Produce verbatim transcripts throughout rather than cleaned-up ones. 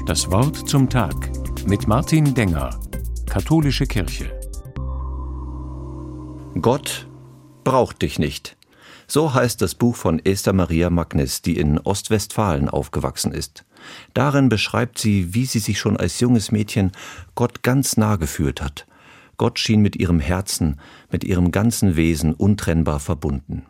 Das Wort zum Tag mit Martin Denger, Katholische Kirche. Gott braucht dich nicht. So heißt das Buch von Esther Maria Magnis, die in Ostwestfalen aufgewachsen ist. Darin beschreibt sie, wie sie sich schon als junges Mädchen Gott ganz nah gefühlt hat. Gott schien mit ihrem Herzen, mit ihrem ganzen Wesen untrennbar verbunden.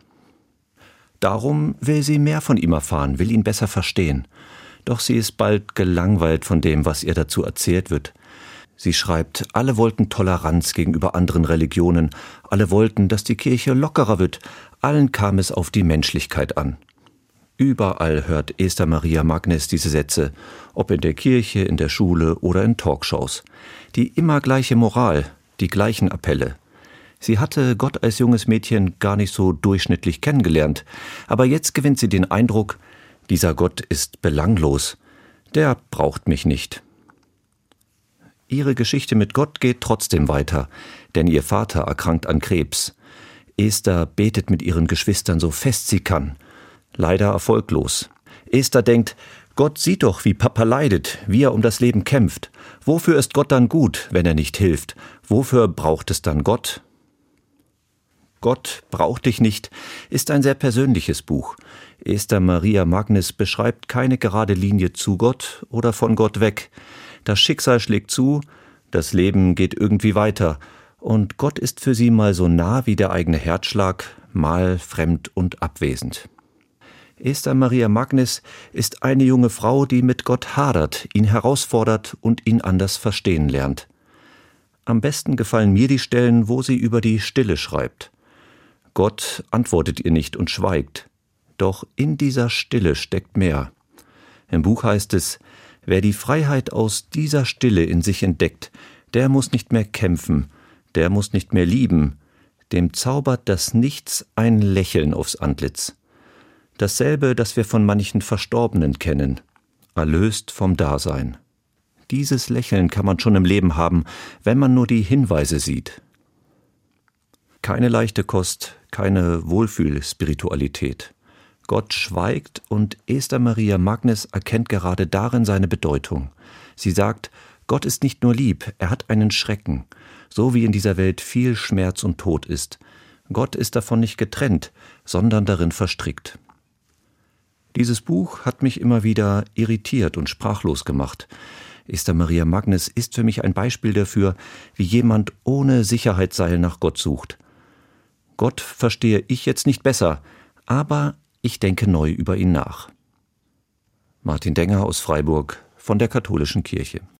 Darum will sie mehr von ihm erfahren, will ihn besser verstehen. Doch sie ist bald gelangweilt von dem, was ihr dazu erzählt wird. Sie schreibt, alle wollten Toleranz gegenüber anderen Religionen, alle wollten, dass die Kirche lockerer wird, allen kam es auf die Menschlichkeit an. Überall hört Esther Maria Magnis diese Sätze, ob in der Kirche, in der Schule oder in Talkshows. Die immer gleiche Moral, die gleichen Appelle. Sie hatte Gott als junges Mädchen gar nicht so durchschnittlich kennengelernt, aber jetzt gewinnt sie den Eindruck, dieser Gott ist belanglos, der braucht mich nicht. Ihre Geschichte mit Gott geht trotzdem weiter, denn ihr Vater erkrankt an Krebs. Esther betet mit ihren Geschwistern so fest sie kann, leider erfolglos. Esther denkt, Gott sieht doch, wie Papa leidet, wie er um das Leben kämpft. Wofür ist Gott dann gut, wenn er nicht hilft? Wofür braucht es dann Gott? Gott braucht dich nicht ist ein sehr persönliches Buch. Esther Maria Magnis beschreibt keine gerade Linie zu Gott oder von Gott weg. Das Schicksal schlägt zu, das Leben geht irgendwie weiter und Gott ist für sie mal so nah wie der eigene Herzschlag, mal fremd und abwesend. Esther Maria Magnis ist eine junge Frau, die mit Gott hadert, ihn herausfordert und ihn anders verstehen lernt. Am besten gefallen mir die Stellen, wo sie über die Stille schreibt. Gott antwortet ihr nicht und schweigt. Doch in dieser Stille steckt mehr. Im Buch heißt es, wer die Freiheit aus dieser Stille in sich entdeckt, der muss nicht mehr kämpfen, der muss nicht mehr lieben, dem zaubert das Nichts ein Lächeln aufs Antlitz. Dasselbe, das wir von manchen Verstorbenen kennen, erlöst vom Dasein. Dieses Lächeln kann man schon im Leben haben, wenn man nur die Hinweise sieht. Keine leichte Kost, keine Wohlfühl-Spiritualität. Gott schweigt und Esther Maria Magnis erkennt gerade darin seine Bedeutung. Sie sagt, Gott ist nicht nur lieb, er hat einen Schrecken, so wie in dieser Welt viel Schmerz und Tod ist. Gott ist davon nicht getrennt, sondern darin verstrickt. Dieses Buch hat mich immer wieder irritiert und sprachlos gemacht. Esther Maria Magnis ist für mich ein Beispiel dafür, wie jemand ohne Sicherheitsseil nach Gott sucht. Gott verstehe ich jetzt nicht besser, aber ich denke neu über ihn nach. Martin Denger aus Freiburg von der Katholischen Kirche.